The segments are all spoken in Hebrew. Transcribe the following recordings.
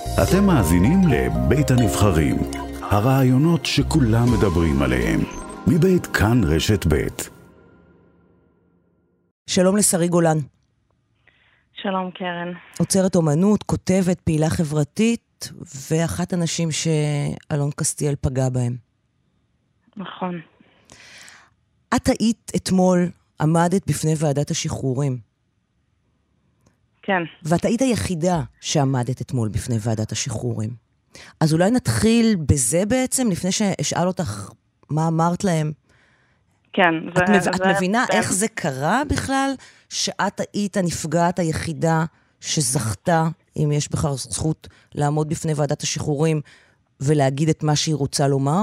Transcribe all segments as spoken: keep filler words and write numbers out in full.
אתם מאזינים לבית הנבחרים, הרעיונות שכולם מדברים עליהם, מבית כאן רשת בית. שלום לשרי גולן. שלום קרן. עוצרת אומנות, כותבת, פעילה חברתית, ואחת הנשים שאלון קסטיאל פגע בהם. נכון. את היית אתמול, עמדת בפני ועדת השחרורים. כן. ואת היית היחידה שעמדת אתמול בפני ועדת השחרורים. אז אולי נתחיל בזה בעצם, לפני שאשאל אותך מה אמרת להם. כן. את, זה, מב... זה, את מבינה זה... איך זה קרה בכלל, שאת היית הנפגעת היחידה שזכתה, אם יש בכלל זכות, לעמוד בפני ועדת השחרורים ולהגיד את מה שהיא רוצה לומר?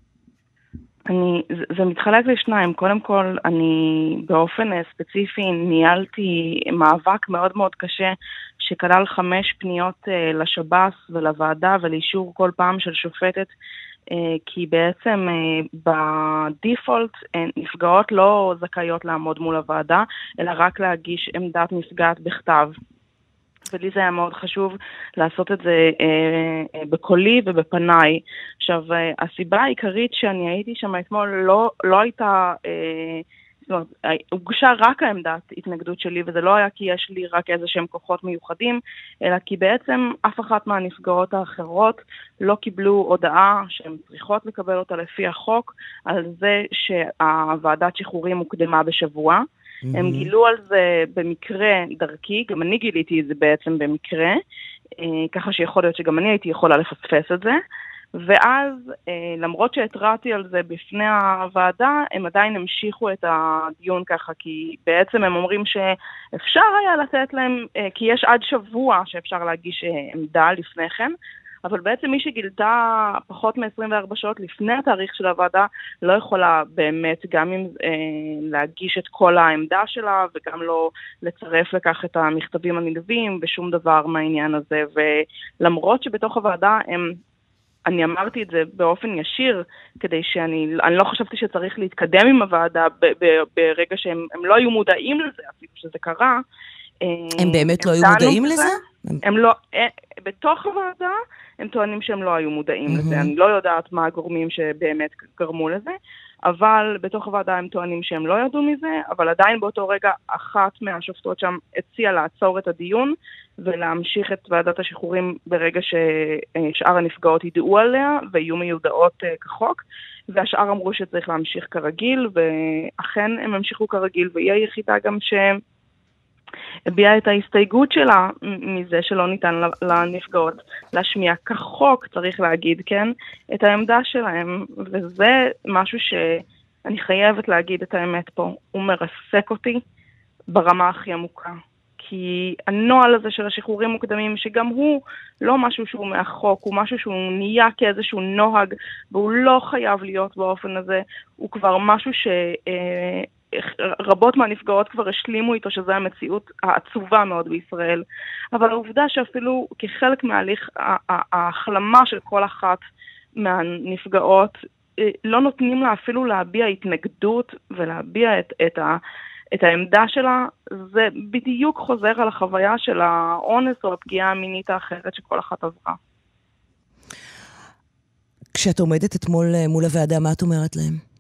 אני, זה, זה מתחלק לשניים. קודם כל, אני באופן ספציפי ניהלתי מאבק מאוד מאוד קשה, שכלל חמש פניות uh, לשב"ס ולוועדה ולאישור כל פעם של שופטת, uh, כי בעצם uh, בדיפולט uh, נפגעות לא זכאיות לעמוד מול הוועדה, אלא רק להגיש עמדת נפגעת בכתב. ולי זה היה מאוד חשוב לעשות את זה אה, אה, בקולי ובפניי. עכשיו, אה, הסיבה העיקרית שאני הייתי שם אתמול לא, לא הייתה, אה, זאת אומרת, הוגשה רק העמדת התנגדות שלי, וזה לא היה כי יש לי רק איזה שהם כוחות מיוחדים, אלא כי בעצם אף אחת מהנפגעות האחרות לא קיבלו הודעה שהן צריכות לקבל אותה לפי החוק, על זה שהוועדת שחרורים מוקדמה בשבוע. הם גילו על זה במקרה דרכי, גם אני גיליתי את זה בעצם במקרה, ככה שיכול להיות שגם אני הייתי יכולה לפספס את זה, ואז למרות שהתרעתי על זה בפני הוועדה, הם עדיין המשיכו את הדיון ככה, כי בעצם הם אומרים שאפשר היה לתת להם, כי יש עד שבוע שאפשר להגיש עמדה לפני כן, אבל בעצם מי שגילתה פחות מ-עשרים וארבע שעות לפני התאריך של הוועדה, לא יכולה באמת גם אם אה, להגיש את כל העמדה שלה, וגם לא לצרף לכך את המכתבים הנלווים, ושום דבר מהעניין הזה. ולמרות שבתוך הוועדה הם, אני אמרתי את זה באופן ישיר, כדי שאני אני לא חשבתי שצריך להתקדם עם הוועדה, ב, ב, ברגע שהם לא היו מודעים לזה, אפילו שזה קרה. הם באמת לא היו מודעים לזה? הם לא, בתוך הוועדה, הם טוענים שהם לא היו מודעים mm-hmm. לזה. אני לא יודעת מה הגורמים שבאמת גרמו לזה, אבל בתוך הוועדה הם טוענים שהם לא ידעו מזה, אבל עדיין באותו רגע אחת מהשופטות שם הציעה לעצור את הדיון, ולהמשיך את ועדת השחרורים ברגע ששאר הנפגעות ידעו עליה, ויהיו מיודעות כחוק, והשאר אמרו שצריך להמשיך כרגיל, ואכן הם המשיכו כרגיל, והיא היחידה גם שהם, הביעה את ההסתייגות שלה מזה שלא ניתן לנפגעות להשמיע כחוק, צריך להגיד, כן, את העמדה שלהם, וזה משהו שאני חייבת להגיד את האמת פה, הוא מרסק אותי ברמה הכי עמוקה, כי הנוהל הזה של השחרורים מוקדמים, שגם הוא לא משהו שהוא מהחוק, הוא משהו שהוא נהיה כאיזשהו נוהג, והוא לא חייב להיות באופן הזה, הוא כבר משהו ש... רבות מהנפגעות כבר השלימו איתו שזה המציאות העצובה מאוד בישראל, אבל העובדה שאפילו כחלק מההליך ההחלמה של כל אחת מהנפגעות לא נותנים לה אפילו להביע התנגדות ולהביע את, את, ה, את העמדה שלה, זה בדיוק חוזר על החוויה של האונס או הפגיעה המינית האחרת שכל אחת עברה. כשאת עומדת אתמול מול הוועדה, מה את אומרת להם?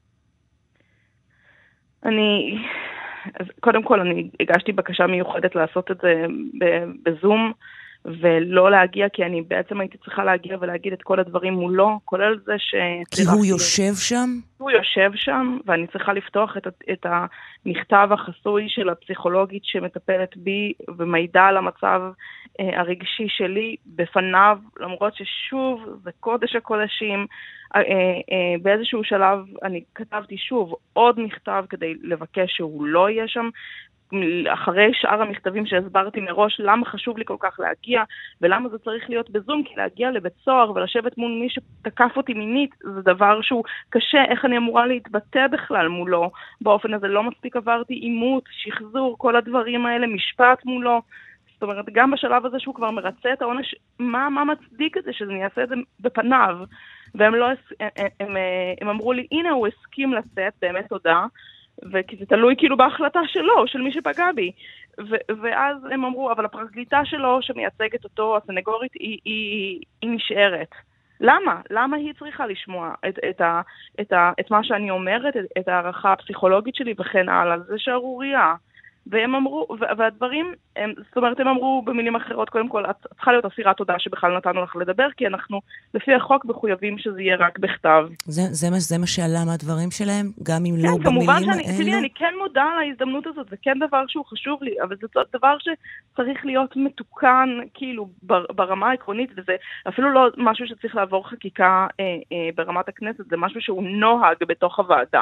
אני, אז קודם כל אני הגשתי בקשה מיוחדת לעשות את זה בזום, ולא להגיע, כי אני בעצם הייתי צריכה להגיע ולהגיד את כל הדברים מולו, כולל זה ש... כי הוא יושב שם? הוא יושב שם, ואני צריכה לפתוח את, את המכתב החסוי של הפסיכולוגית שמטפלת בי, ומידע על המצב אה, הרגשי שלי בפניו, למרות ששוב, זה קודש הקודשים, אה, אה, באיזשהו שלב אני כתבתי שוב עוד מכתב כדי לבקש שהוא לא יהיה שם, אחרי שאר המכתבים שהסברתי מראש למה חשוב לי כל כך להגיע ולמה זה צריך להיות בזום, כי להגיע לבית סוהר ולשבת מול מי שתקף אותי מינית זה דבר שהוא קשה, איך אני אמורה להתבטא בכלל מולו באופן הזה, לא מספיק עברתי אימות, שחזור, כל הדברים האלה, משפט מולו, זאת אומרת גם בשלב הזה שהוא כבר מרצה את העונש, מה, מה מצדיק את זה שאני אעשה את זה בפניו, והם לא, הם, הם, הם אמרו לי הנה הוא הסכים לצאת, באמת תודה, וכי זה תלוי כאילו בהחלטה שלו, של מי שפגע בי. ו- ואז הם אמרו, אבל הפרקליטה שלו שמייצגת אותו, הסנגורית, היא, היא, היא נשארת. למה? למה היא צריכה לשמוע את, את, ה, את, ה, את מה שאני אומרת, את, את הערכה הפסיכולוגית שלי וכן הלאה? זה שערוריה. והם אמרו, והדברים, הם, זאת אומרת, הם אמרו במילים אחרות, קודם כל, את צריכה להיות אסירת תודה שבכלל נתנו לך לדבר, כי אנחנו, לפי החוק, מחויבים שזה יהיה רק בכתב. זה, זה, מה, זה מה שעלה מהדברים שלהם, גם אם כן, לא במילים האלו? כן, כמובן שאני, אני כן מודה על ההזדמנות הזאת, זה כן דבר שהוא חשוב לי, אבל זה דבר שצריך להיות מתוקן, כאילו, ברמה העקרונית, וזה אפילו לא משהו שצריך לעבור חקיקה אה, אה, ברמת הכנסת, זה משהו שהוא נוהג בתוך הוועדה.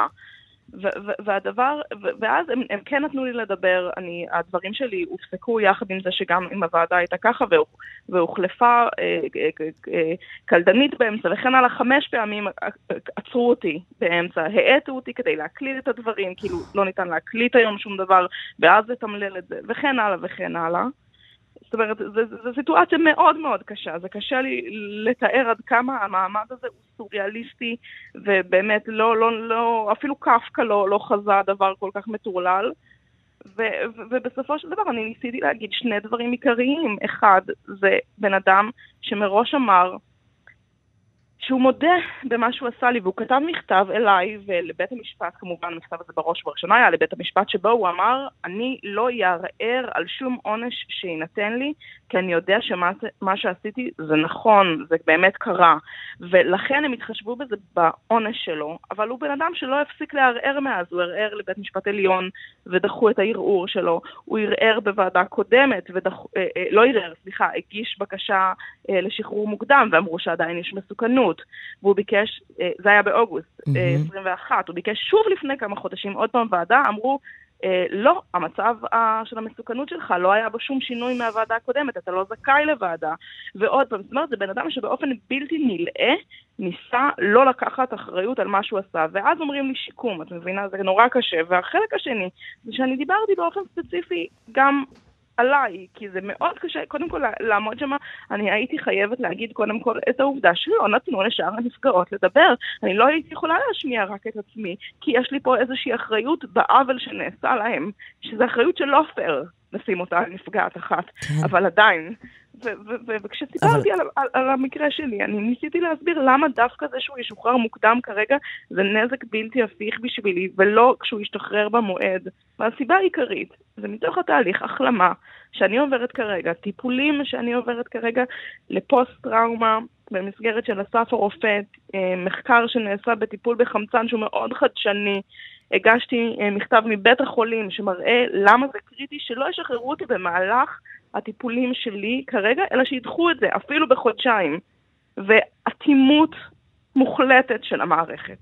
והדבר, ואז הם, הם כן נתנו לי לדבר, אני, הדברים שלי הופסקו יחד עם זה שגם אם הוועדה הייתה ככה והוחלפה אה, אה, אה, קלדנית באמצע, וכן הלאה חמש פעמים עצרו אותי באמצע, העטו אותי כדי להקליט את הדברים, כאילו לא ניתן להקליט היום שום דבר, ואז לתמלל את זה, וכן הלאה וכן הלאה. זאת אומרת, זו סיטואציה מאוד מאוד קשה, זה קשה לי לתאר עד כמה המעמד הזה הוא סוריאליסטי, ובאמת לא, לא, לא, אפילו קפקא לא, לא חזה דבר כל כך מטורלל, ו, ו, ובסופו של דבר אני ניסיתי להגיד שני דברים עיקריים. אחד, זה בן אדם שמראש אמר, שהוא מודה במה שהוא עשה לי, והוא כתב מכתב אליי ולבית המשפט, כמובן המכתב הזה בראש ובראשונה היה לבית המשפט, שבו הוא אמר, אני לא יערער על שום עונש שינתן לי, כי אני יודע שמה שעשיתי זה נכון, זה באמת קרה, ולכן הם התחשבו בזה בעונש שלו, אבל הוא בן אדם שלא הפסיק לערער מאז, הוא ערער לבית משפט עליון ודחו את הערעור שלו, הוא ערער בוועדה קודמת, ודחו, אה, אה, לא ערער, סליחה, הגיש בקשה אה, לשחרור מוקדם, ואמרו שעדיין יש מסוכנות, והוא ביקש, זה היה באוגוסט עשרים ואחת, הוא ביקש שוב לפני כמה חודשים, עוד פעם ועדה, אמרו, לא, המצב של המסוכנות שלך לא היה בו שום שינוי מהוועדה הקודמת, אתה לא זכאי לוועדה, ועוד פעם, זאת אומרת, זה בן אדם שבאופן בלתי נלאה, ניסה לא לקחת אחריות על מה שהוא עשה, ואז אומרים לי שיקום, את מבינה, זה נורא קשה, והחלק השני, זה שאני דיברתי באופן ספציפי גם עליי, כי זה מאוד קשה, קודם כל לעמוד שמה, אני הייתי חייבת להגיד קודם כל את העובדה שלא נתנו לשאר הנפגעות לדבר, אני לא הייתי יכולה להשמיע רק את עצמי, כי יש לי פה איזושהי אחריות בעוול שנעשה להם, שזו אחריות שלא פייר לשים אותה על נפגעת אחת, אבל עדיין, וכשסיפרתי על המקרה שלי, אני ניסיתי להסביר למה דווקא זה שהוא ישוחרר מוקדם כרגע, זה נזק בלתי הפיך בשבילי, ולא כשהוא ישתחרר במועד. והסיבה העיקרית, זה מתוך התהליך החלמה שאני עוברת כרגע, טיפולים שאני עוברת כרגע לפוסט-טראומה, במסגרת של אסף הרופא, מחקר שנעשה בטיפול בחמצן שהוא מאוד חדשני, הגשתי מכתב מבית החולים שמראה למה זה קריטי שלא ישחררו אותי במהלך הטיפולים שלי כרגע, אלא שידחו את זה אפילו בחודשיים, ואטימות מוחלטת של המערכת.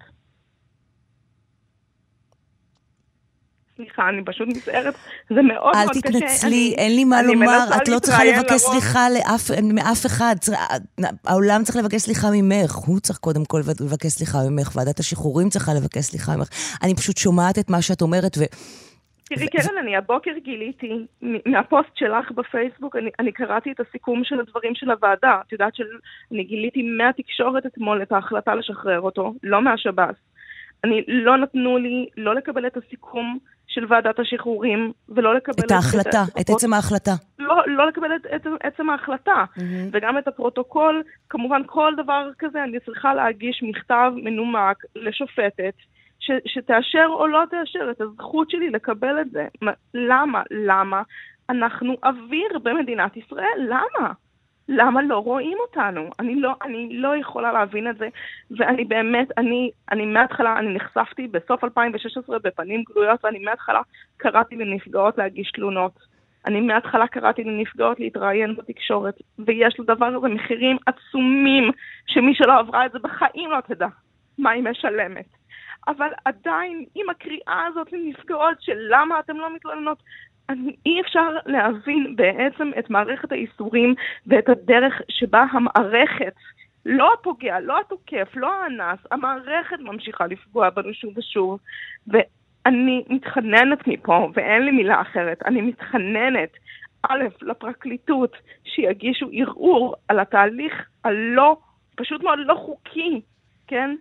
סליחה, אני פשוט מצערת, זה מאוד מאוד קשה. אל תתנצלי, אין לי מה לומר, את לא צריכה לבקש סליחה מאף אחד, העולם צריך לבקש סליחה ממך, הוא צריך קודם כל לבקש סליחה ממך, ועדת השחרורים צריכה לבקש סליחה ממך, אני פשוט שומעת את מה שאת אומרת ו... תראי, קרן, אני הבוקר גיליתי, מהפוסט שלך בפייסבוק, אני, אני קראתי את הסיכום של הדברים של הוועדה. את יודעת שאני גיליתי מהתקשורת אתמול את ההחלטה לשחרר אותו, לא מהשב"ס. אני לא נתנו לי לא לקבל את הסיכום של ועדת השחרורים, ולא לקבל את ההחלטה, את, את עצם ההחלטה. לא, לא לקבל את, את, את עצם ההחלטה, mm-hmm. וגם את הפרוטוקול, כמובן כל דבר כזה, אני צריכה להגיש מכתב מנומק לשופטת, ש, שתאשר או לא תאשר את הזכות שלי לקבל את זה. למה? למה? אנחנו אוויר במדינת ישראל. למה? למה לא רואים אותנו? אני לא, אני לא יכולה להבין את זה, ואני באמת, אני, אני מההתחלה, אני נחשפתי בסוף אלפיים ושש עשרה בפנים גלויות, ואני מההתחלה קראתי לנפגעות להגיש תלונות. אני מההתחלה קראתי לנפגעות להתראיין בתקשורת, ויש לדבר הזה מחירים עצומים, שמי שלא עברה את זה בחיים לא תדע מה היא משלמת. אבל עדיין, עם הקריאה הזאת לנפגעות של למה אתם לא מתלוננות, אי אפשר להבין בעצם את מערכת האיסורים ואת הדרך שבה המערכת, לא הפוגע, לא התוקף, לא האנס, המערכת ממשיכה לפגוע בנו שוב ושוב. ואני מתחננת מפה, ואין לי מילה אחרת, אני מתחננת, א', לפרקליטות, שיגישו ערעור על התהליך הלא, פשוט מאוד לא חוקי, כן?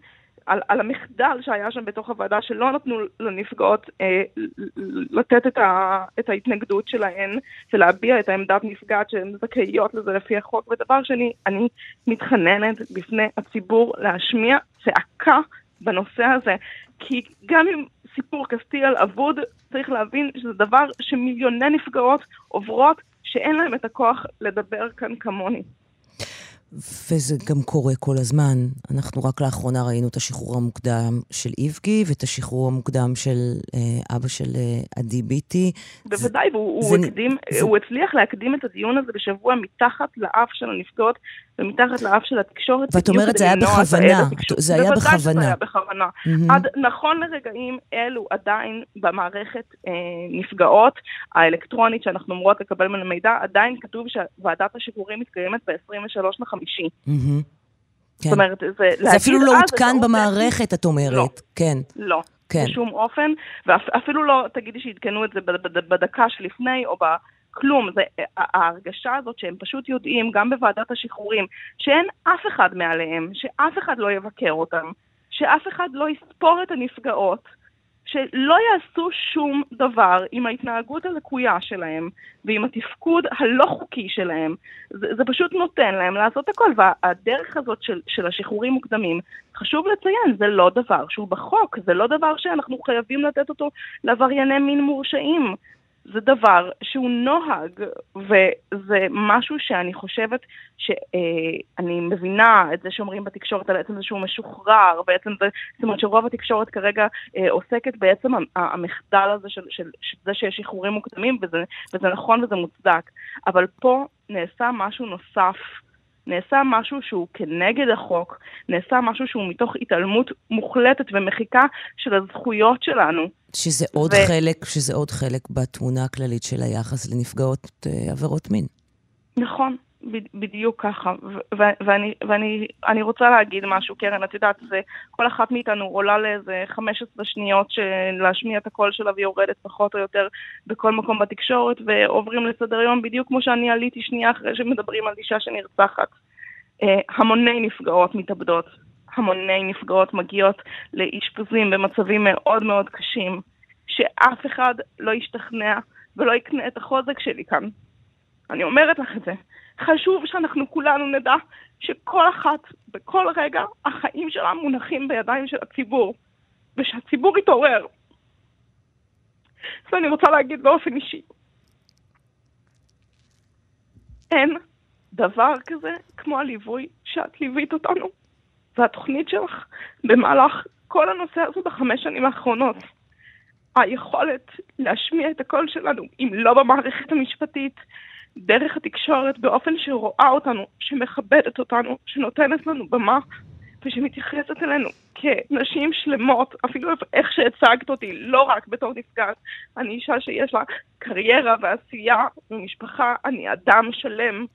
על, על המחדל שהיה שם בתוך הוועדה, שלא נתנו לנפגעות אה, לתת את, ה, את ההתנגדות שלהן, ולהביע את העמדת נפגעת שהן זכאיות לזה לפי החוק. ודבר שני, אני מתחננת בפני הציבור להשמיע צעקה בנושא הזה, כי גם אם סיפור קסטיאל אבוד, צריך להבין שזה דבר שמיליוני נפגעות עוברות, שאין להם את הכוח לדבר כאן כמוני. וזה גם קורה כל הזמן. אנחנו רק לאחרונה ראינו את השחרור המוקדם של איבגי, ואת השחרור המוקדם של אה, אבא של אה, עדי ביטי. בוודאי, זה, והוא זה, הוא, הקדים, זה... הוא הצליח להקדים את הדיון הזה בשבוע מתחת לאף של הנפגעות, ומתחת לאף של התקשורת. ואת אומרת, זה היה בכוונה. זה היה בכוונה. בוודאי שזה היה בכוונה. Mm-hmm. עד נכון לרגעים אלו עדיין במערכת אה, נפגעות האלקטרונית, שאנחנו אמורות לקבל מן המידע, עדיין כתוב שוועדת השחרורים מתקיימת ב-עשרים ושלושה לחמישי. זאת אומרת, זה אפילו לא הותקן במערכת, את אומרת. כן. לא. בשום אופן, ואפילו לא תגידי שהתקנו את זה בדקה שלפני או בכלום. ההרגשה הזאת שהם פשוט יודעים, גם בוועדת השחרורים, שאין אף אחד מעליהם, שאף אחד לא יבקר אותם, שאף אחד לא יספור את הנפגעות, שלא יעשו שום דבר עם ההתנהגות הלקויה שלהם, ועם התפקוד הלא חוקי שלהם. זה, זה פשוט נותן להם לעשות הכל, והדרך הזאת של, של השחרורים מוקדמים, חשוב לציין, זה לא דבר שהוא בחוק, זה לא דבר שאנחנו חייבים לתת אותו לעברייני מין מורשעים. זה דבר שהוא נוהג, וזה משהו שאני חושבת שאני מבינה את זה שאומרים בתקשורת על עצם זה שהוא משוחרר, בעצם זה, זאת אומרת שרוב התקשורת כרגע עוסקת בעצם המחדל הזה של, של, של זה שיש שחרורים מוקדמים, וזה, וזה נכון וזה מוצדק. אבל פה נעשה משהו נוסף, נעשה משהו שהוא כנגד החוק, נעשה משהו שהוא מתוך התעלמות מוחלטת ומחיקה של הזכויות שלנו. שזה עוד ו... חלק, שזה עוד חלק בתמונה הכללית של היחס לנפגעות uh, עבירות מין. נכון, בדיוק ככה. ו- ואני, ואני, אני רוצה להגיד משהו, קרן, את יודעת, זה, כל אחת מאיתנו עולה לאיזה חמש עשרה שניות של להשמיע את הקול שלה, והיא יורדת פחות או יותר בכל מקום בתקשורת, ועוברים לסדר יום, בדיוק כמו שאני עליתי שנייה אחרי שמדברים על אישה שנרצחת. Uh, המוני נפגעות מתאבדות. המוני נפגעות מגיעות לאשפוזים במצבים מאוד מאוד קשים, שאף אחד לא ישתכנע ולא יקנה את החוזק שלי כאן. אני אומרת לך את זה. חשוב שאנחנו כולנו נדע שכל אחת, בכל רגע, החיים שלה מונחים בידיים של הציבור, ושהציבור יתעורר. אז אני רוצה להגיד באופן אישי. אין דבר כזה כמו הליווי שאת ליווית אותנו. והתוכנית שלך במהלך כל הנושא הזה בחמש שנים האחרונות. היכולת להשמיע את הקול שלנו, אם לא במערכת המשפטית, דרך התקשורת, באופן שרואה אותנו, שמכבדת אותנו, שנותנת לנו במה, ושמתייחסת אלינו כנשים שלמות, אפילו איך שהצגת אותי, לא רק בתור נפגעת. אני אישה שיש לה קריירה ועשייה ומשפחה, אני אדם שלם,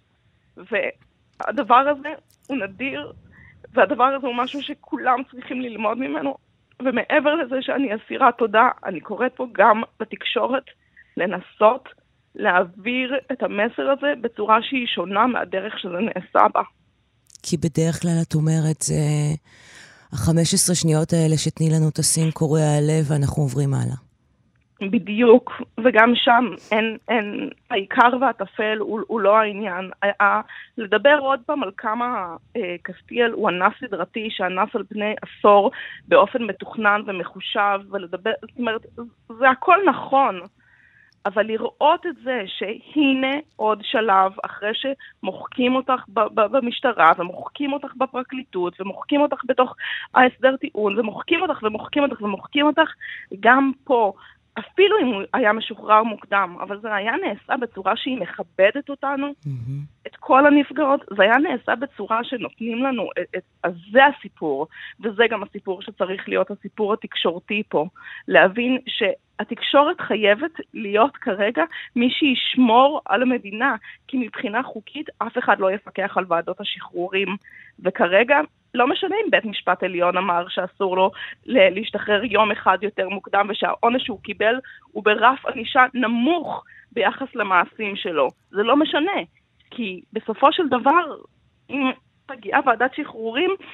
והדבר הזה הוא נדיר, והדבר הזה הוא משהו שכולם צריכים ללמוד ממנו, ומעבר לזה שאני אסירה תודה, אני קוראת פה גם לתקשורת לנסות להעביר את המסר הזה בצורה שהיא שונה מהדרך שזה נעשה בה. כי בדרך כלל את אומרת, זה ה-חמש עשרה שניות האלה שתני לנו את הסין קורע הלב ואנחנו עוברים הלאה. בדיוק, וגם שם אין, אין, העיקר והטפל הוא, הוא לא העניין. ה, ה, לדבר עוד פעם על כמה אה, קסטיאל הוא אנס סדרתי, שאנס על פני עשור באופן מתוכנן ומחושב, ולדבר, זאת אומרת, זה הכל נכון, אבל לראות את זה שהנה עוד שלב, אחרי שמוחקים אותך ב- ב- במשטרה, ומוחקים אותך בפרקליטות, ומוחקים אותך בתוך ההסדר טיעון, ומוחקים אותך ומוחקים אותך ומוחקים אותך, גם פה, אפילו אם הוא היה משוחרר מוקדם, אבל זה היה נעשה בצורה שהיא מכבדת אותנו, mm-hmm. את כל הנפגעות, זה היה נעשה בצורה שנותנים לנו, את, את, אז זה הסיפור, וזה גם הסיפור שצריך להיות הסיפור התקשורתי פה, להבין שהתקשורת חייבת להיות כרגע מי שישמור על המדינה, כי מבחינה חוקית אף אחד לא יפקח על ועדות השחרורים, וכרגע לא משנה אם בית משפט עליון אמר שאסור לו להשתחרר יום אחד יותר מוקדם, ושהעונש שהוא קיבל הוא ברף ענישה נמוך ביחס למעשים שלו. זה לא משנה, כי בסופו של דבר, אם תגיעה ועדת שחרורים,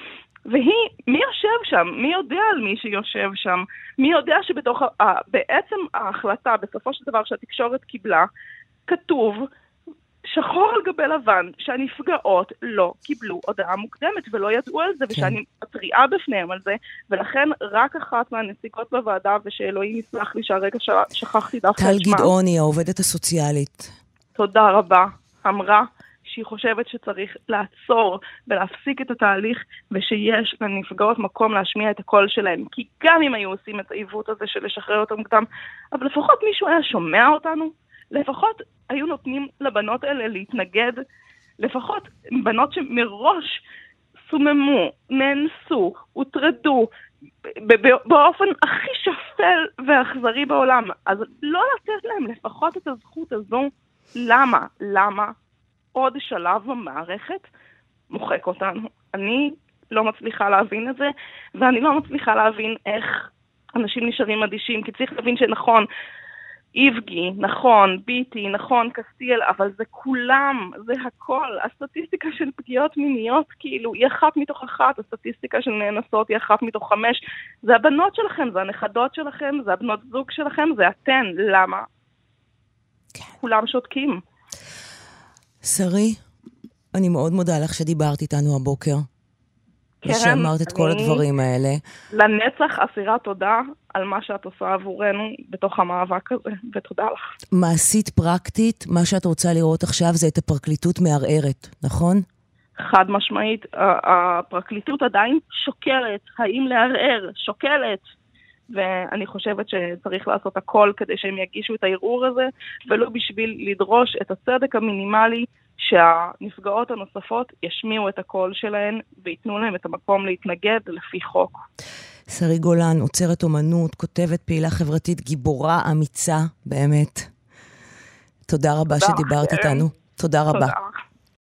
והיא, מי יושב שם? מי יודע על מי שיושב שם? מי יודע שבתוך, בעצם ההחלטה, בסופו של דבר שהתקשורת קיבלה, כתוב שחור על גבי לבן, שהנפגעות לא קיבלו הודעה מוקדמת ולא ידעו על זה, כן. ושאני מטריעה בפניהם על זה, ולכן רק אחת מהנציגות בוועדה, ושאלוהים יסלח לי שהרגע שכחתי דווקא את שמה. טל גדעוני, העובדת הסוציאלית. תודה רבה. אמרה שהיא חושבת שצריך לעצור ולהפסיק את התהליך, ושיש לנפגעות מקום להשמיע את הקול שלהם, כי גם אם היו עושים את העיוות הזה של לשחרר אותם מוקדם, אבל לפחות מישהו היה שומע אותנו, לפחות היו נותנים לבנות האלה להתנגד, לפחות בנות שמראש סוממו, נאנסו, הוטרדו, באופן הכי שפל ואכזרי בעולם, אז לא לתת להם לפחות את הזכות הזו. למה? למה? עוד שלב במערכת מוחק אותנו. אני לא מצליחה להבין את זה, ואני לא מצליחה להבין איך אנשים נשארים אדישים, כי צריך להבין שנכון, איבגי, נכון, ביטי, נכון, קסטיאל, אבל זה כולם, זה הכל. הסטטיסטיקה של פגיעות מיניות, כאילו, היא אחת מתוך אחת, הסטטיסטיקה של נאנסות היא אחת מתוך חמש. זה הבנות שלכם, זה הנכדות שלכם, זה הבנות זוג שלכם, זה אתן. למה? כולם שותקים. שרי, אני מאוד מודה לך שדיברת איתנו הבוקר. ושאמרת את כל הדברים האלה. לנצח אסירת תודה על מה שאת עושה עבורנו בתוך המאבק הזה, ותודה לך. מעשית פרקטית, מה שאת רוצה לראות עכשיו זה את הפרקליטות מערערת, נכון? חד משמעית, הפרקליטות עדיין שוקלת, האם לערער, שוקלת, ואני חושבת שצריך לעשות הכל כדי שהם יגישו את הערעור הזה, ולא בשביל לדרוש את הצדק המינימלי, שהנפגעות הנוספות ישמיעו את הקול שלהן ויתנו להם את המקום להתנגד לפי חוק. שרי גולן, עוצרת אומנות, כותבת, פעילה חברתית, גיבורה אמיצה, באמת. תודה רבה תודה. שדיברת איתנו. תודה רבה. תודה.